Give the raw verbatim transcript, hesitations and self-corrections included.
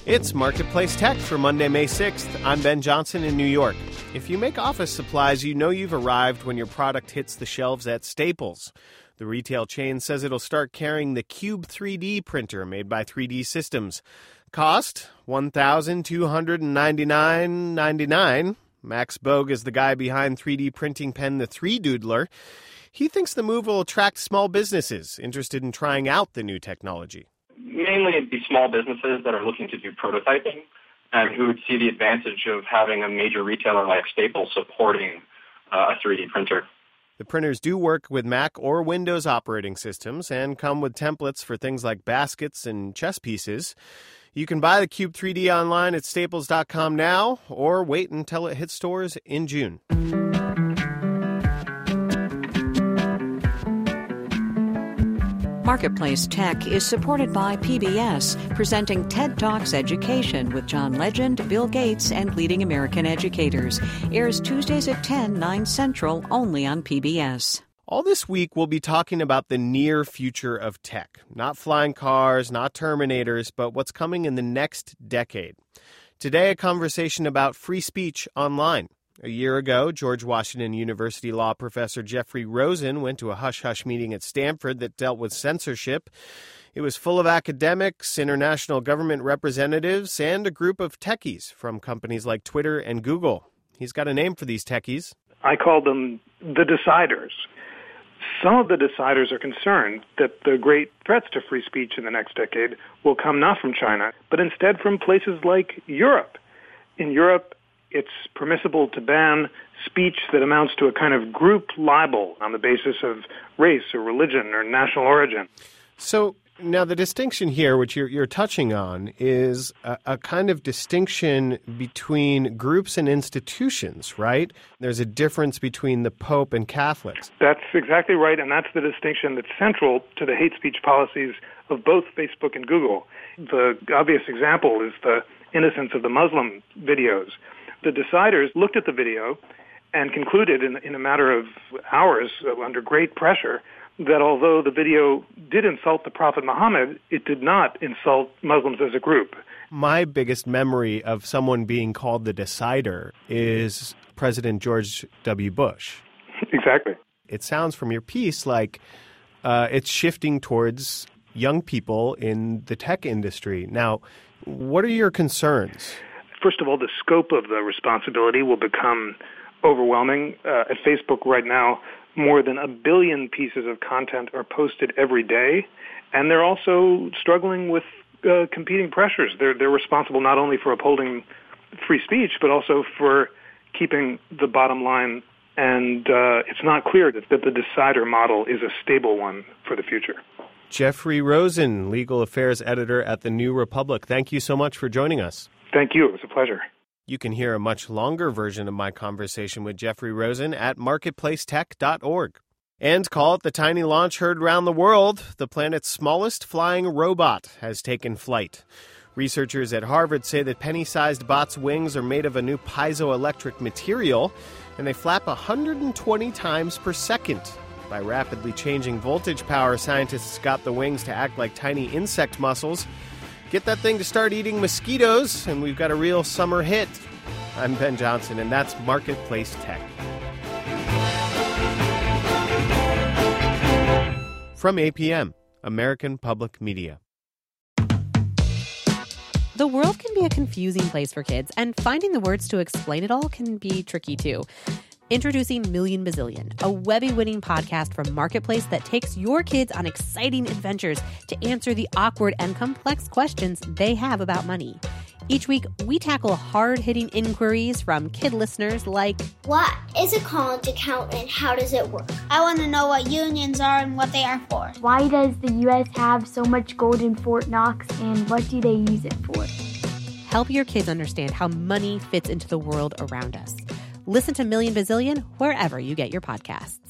It's Marketplace Tech for Monday, May sixth. I'm Ben Johnson in New York. If you make office supplies, you know you've arrived when your product hits the shelves at Staples. The retail chain says it'll start carrying the Cube three D printer made by three D Systems. Cost one thousand two hundred ninety-nine dollars and ninety-nine cents. Max Bogue is the guy behind three D printing pen The three Doodler. He thinks the move will attract small businesses interested in trying out the new technology. Mainly it'd be small businesses that are looking to do prototyping and who would see the advantage of having a major retailer like Staples supporting uh, a three D printer. The printers do work with Mac or Windows operating systems and come with templates for things like baskets and chess pieces. You can buy the Cube three D online at staples dot com now or wait until it hits stores in June. Marketplace Tech is supported by P B S, presenting TED Talks Education with John Legend, Bill Gates, and leading American educators. Airs Tuesdays at ten, nine Central, only on P B S. All this week, we'll be talking about the near future of tech. Not flying cars, not Terminators, but what's coming in the next decade. Today, a conversation about free speech online. A year ago, George Washington University law professor Jeffrey Rosen went to a hush-hush meeting at Stanford that dealt with censorship. It was full of academics, international government representatives, and a group of techies from companies like Twitter and Google. He's got a name for these techies. I call them the deciders. Some of the deciders are concerned that the great threats to free speech in the next decade will come not from China, but instead from places like Europe. In Europe, it's permissible to ban speech that amounts to a kind of group libel on the basis of race or religion or national origin. So now the distinction here, which you're, you're touching on, is a, a kind of distinction between groups and institutions, right? There's a difference between the Pope and Catholics. That's exactly right, and that's the distinction that's central to the hate speech policies of both Facebook and Google. The obvious example is the innocence of the Muslim videos. The deciders looked at the video and concluded in, in a matter of hours, uh, under great pressure, that although the video did insult the Prophet Muhammad, it did not insult Muslims as a group. My biggest memory of someone being called the decider is President George W. Bush. Exactly. It sounds from your piece like uh, it's shifting towards young people in the tech industry. Now, what are your concerns? First of all, the scope of the responsibility will become overwhelming. Uh, at Facebook right now, more than a billion pieces of content are posted every day, and they're also struggling with uh, competing pressures. They're, they're responsible not only for upholding free speech, but also for keeping the bottom line, and uh, it's not clear that, that the decider model is a stable one for the future. Jeffrey Rosen, legal affairs editor at The New Republic. Thank you so much for joining us. Thank you. It was a pleasure. You can hear a much longer version of my conversation with Jeffrey Rosen at marketplace tech dot org. And call it the tiny launch heard around the world. The planet's smallest flying robot has taken flight. Researchers at Harvard say that penny-sized bot's wings are made of a new piezoelectric material, and they flap one hundred twenty times per second. By rapidly changing voltage power, scientists got the wings to act like tiny insect muscles. Get that thing to start eating mosquitoes, and we've got a real summer hit. I'm Ben Johnson, and that's Marketplace Tech. From A P M, American Public Media. The world can be a confusing place for kids, and finding the words to explain it all can be tricky, too. Introducing Million Bazillion, a Webby-winning podcast from Marketplace that takes your kids on exciting adventures to answer the awkward and complex questions they have about money. Each week, we tackle hard-hitting inquiries from kid listeners like, what is a college account and how does it work? I want to know what unions are and what they are for. Why does the U S have so much gold in Fort Knox, and what do they use it for? Help your kids understand how money fits into the world around us. Listen to Million Bazillion wherever you get your podcasts.